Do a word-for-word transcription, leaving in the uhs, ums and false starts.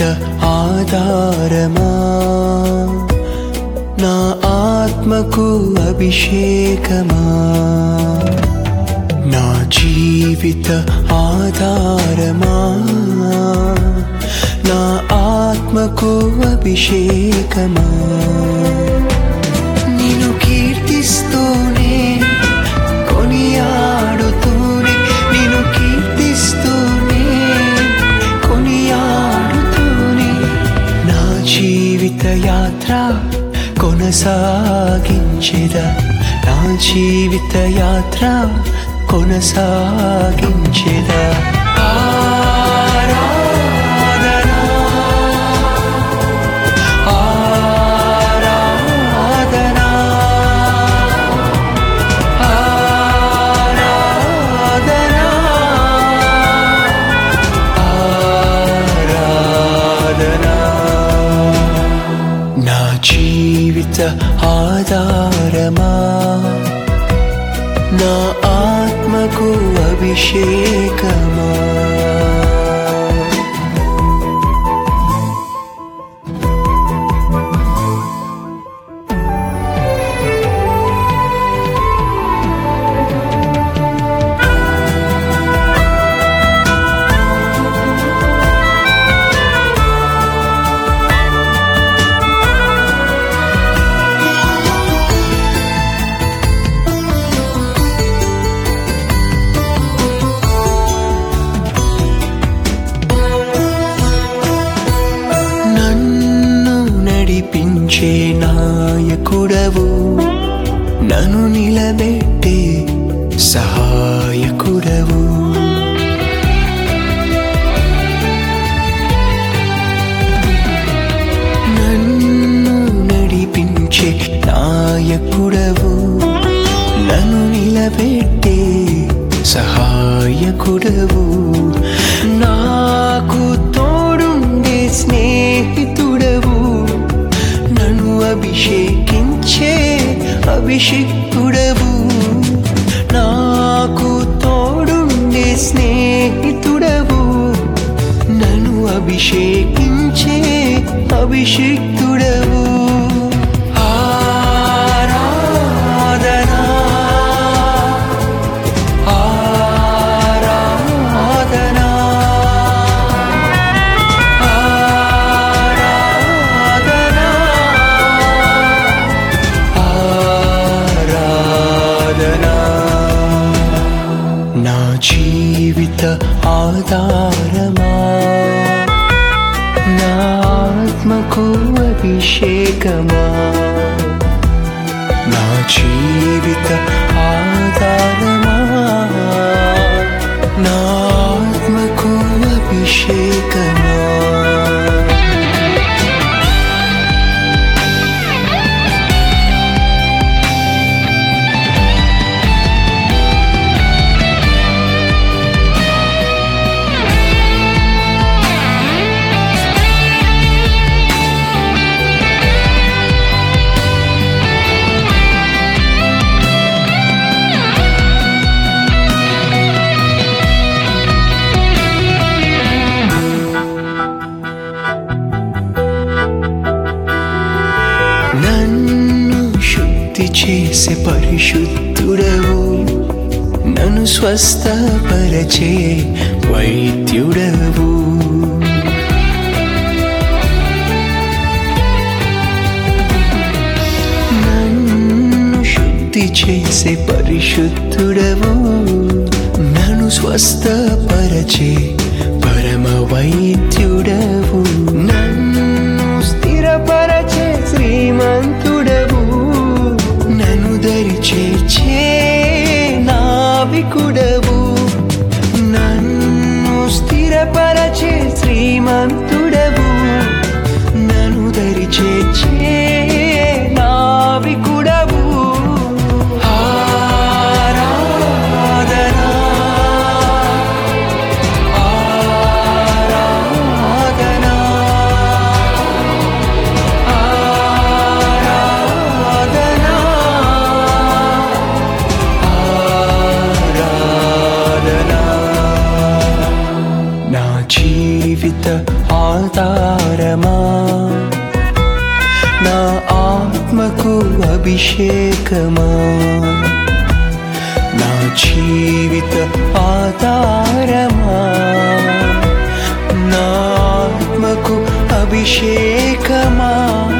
ఆధారమా నా ఆత్మకు అభిషేకమా నా జీవిత ఆధారమా నా ఆత్మకు అభిషేకమా నిన్ను కీర్తిస్తూనే కొనియాడుతూనే నిన్ను కీర్తిస్తూనే కొనియాడుతూనే నా జీవిత యాత్ర కొనసాగించెదా నా జీవిత యాత్ర కొనసాగించెదా ఆరాధనా ఆరాధనా ఆరాధనా ఆరాధనా నా జీవిత ఆధారమా నా ఆత్మకు అభిషేకమా నడిపించే నాయకుడవు నన్ను నిలబెట్టే సహాయకుడవు నన్ను నడిపించే నాయకుడవు నన్ను నిలబెట్టే సహాయకుడవు నాకు తోడుండే స్నేహితుడవు నన్ను అభిషేకించే అభిషిక్తుడవు నాకు తోడుండే స్నేహితుడవు నన్ను అభిషేకించే అభిషిక్తుడవు ఆరాధనా ఆరాధనా నా జీవిత ఆధారమా నా ఆత్మకు అభిషేకమా నా జీవిత ఆధారమా నా ఆత్మకు అభిషేకమా నన్ను శుద్ధి చేసే పరిశుద్ధుడవు నన్ను స్వస్థపరచే వైద్యుడవు నన్ను శుద్ధి చేసే పరిశుద్ధుడవు నన్ను స్వస్థపరచే పరమ వైద్యుడవు నన్ను స్థిరపరచే శ్రీమంతుడవు నన్ను దరి చేర్చే నావికుడవు నన్ను స్థిరపరచే శ్రీమంతుడవు నన్ను దరి చేర్చే నావికుడవు ఆరాధనా ఆరాధనా ఆధారమా, నా ఆత్మకు అభిషేకమా, నా జీవిత ఆధారమా, నా ఆత్మకు అభిషేకమా.